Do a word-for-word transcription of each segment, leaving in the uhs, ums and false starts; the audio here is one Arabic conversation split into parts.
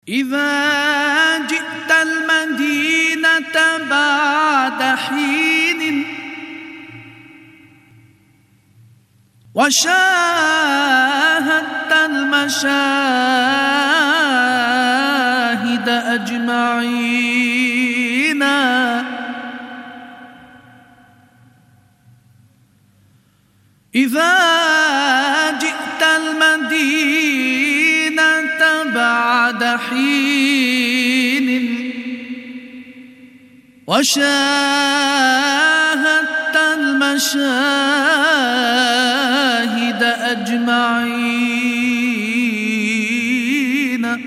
إذا جئت المدينة بعد حين وشاهدت المشاهد أجمعين إذا جئت المدينة بعد حين وشاهدت المشاهد أجمعين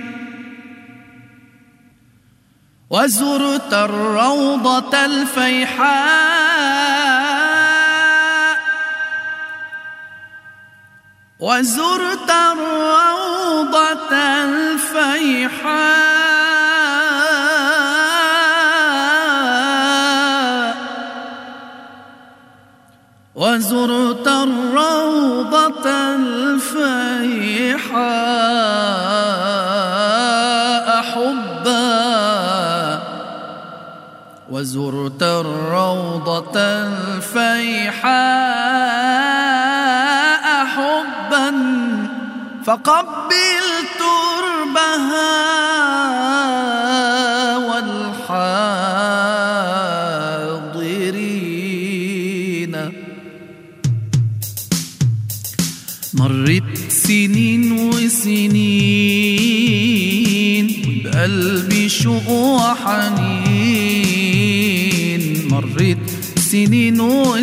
وزرت الروضة الفيحاء وزرت الروضة الفيحاء وزرت الروضة الفيحاء حبا وزرت الروضة الفيحاء حبا فقبل تربها والحاضرين. مرت سنين وسنين بقلبي شوق وحنين مرت سنين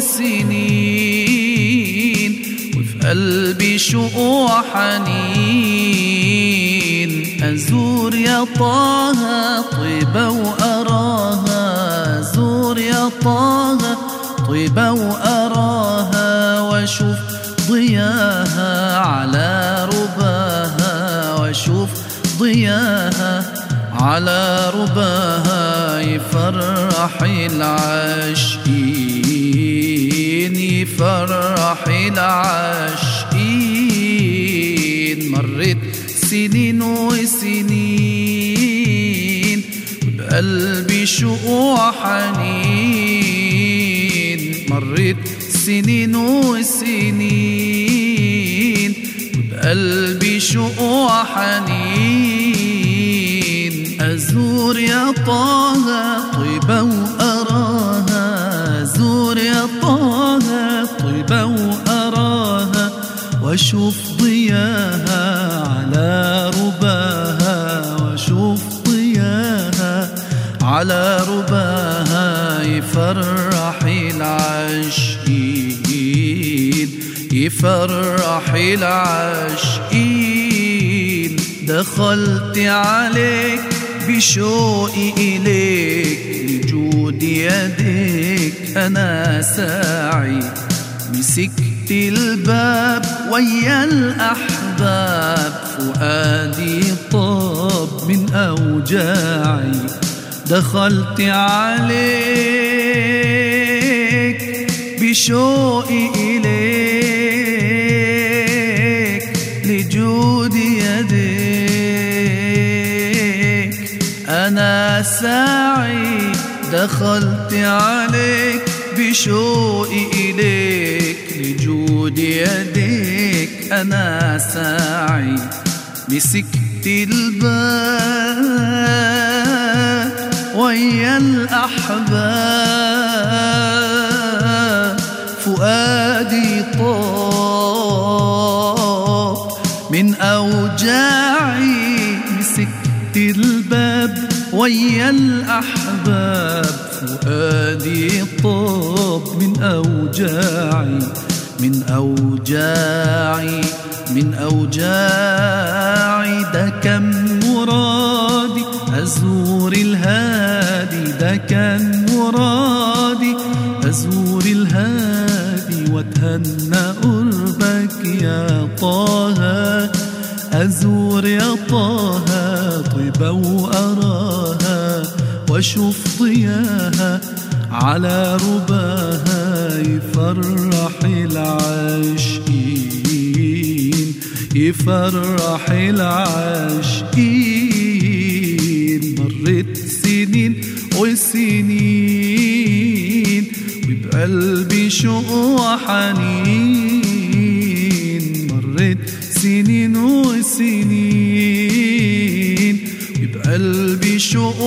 وسنين وفي قلبي شوق وحنين أزور يا طه طيبة وأراها أزور يا طه طيبة وأراها وأشوف ضياها على رباها وأشوف ضياها على رباها يفرح العاشقين يفرح العاشقين. مرت سنين وسنين بقلبي شوق وحنين مرت سنين وسنين بقلبي شوق وحنين أزور يا طه طيبة وأراها أزور يا طه طيبة وأراها وأشوف ضياها على رباها وأشوف ضياها على رباها يفرح العاشقين يفرح العاشقين. دخلت عليك بشوقي إليك لجود يديك أنا ساعي مسكت الباب ويا الأحباب فؤادي طاب من أوجاعي. دخلت عليك بشوقي إليك لجود يديك أنا ساعي. دخلت عليك بشوقي إليك لجود يديك أنا ساعي مسكت الباب ويا الأحباب فؤادي طاب من أوجاعي مسكت الباب ويا الأحباب فؤادي طاب من أوجاعي من أوجاعي من أوجاعي. ده كان مرادي أزور الهادي ده كان مرادي أزور الهادي واتهنى قربك يا طه أزور يا طه طيبة وأراها وأشوف ضياها على رباها يفرح العاشقين يفرح العاشقين. بشوق وحنين، مرت سنين وسنين وبقلبي شوق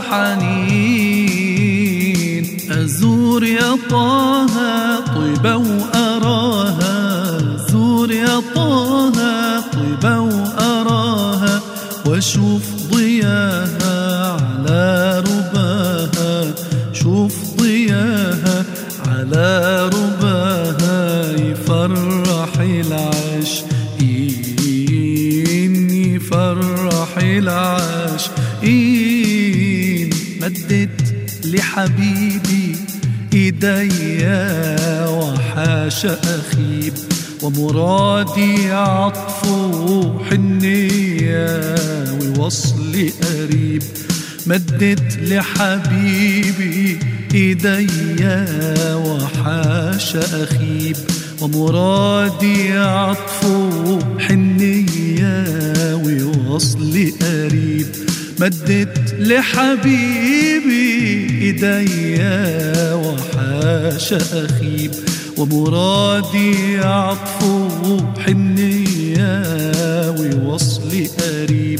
وحنين. أزور يا طه طيبة وأراها، أزور يا طه طيبة وأراها، وأشوف ضياها على رباها، شوف ضياها على رباها، يفرح العاشقين، يفرح العاشقين. مدت لحبيبي ايديا وحاش اخيب، ومرادي عطف حنية ووصل قريب. مدت لحبيبي ايديا وحاش اخيب، ومرادي عطف حنية ووصل قريب. مدت لحبيبي ايديا وحاش اخيب، ومرادي عطف حنية ووصل قريب.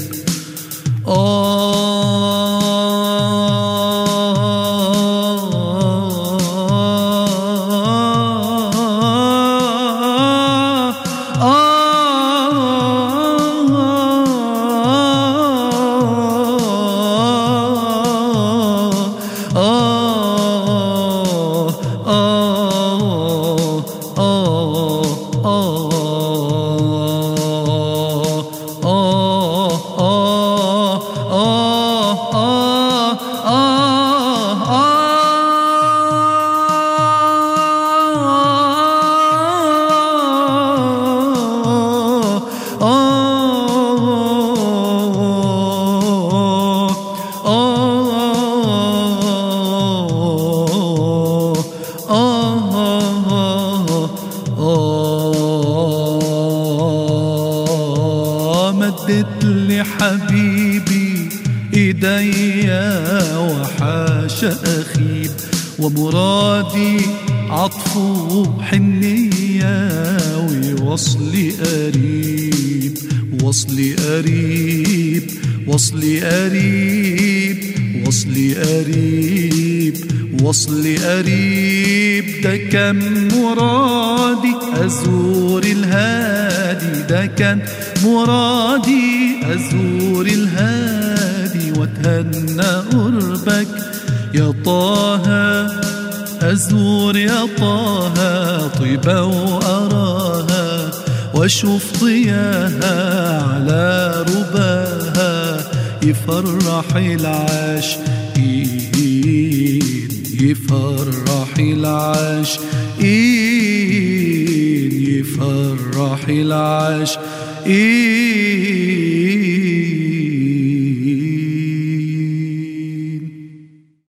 مدت لحبيبي ايديا وحاش اخيب، ومرادي عطف حنية ووصل قريب، وصل قريب، وصل قريب، وصل قريب، وصل قريب. ده كان مرادي أزور الهادي، ده كان مرادي أزور الهادي، واتهنى قربك يا طه. أزور يا طه طيبة وأراها، وأشوف ضياها على رباها، يفرح العاشقين، يفرح العاشقين، يفرح العاشقين.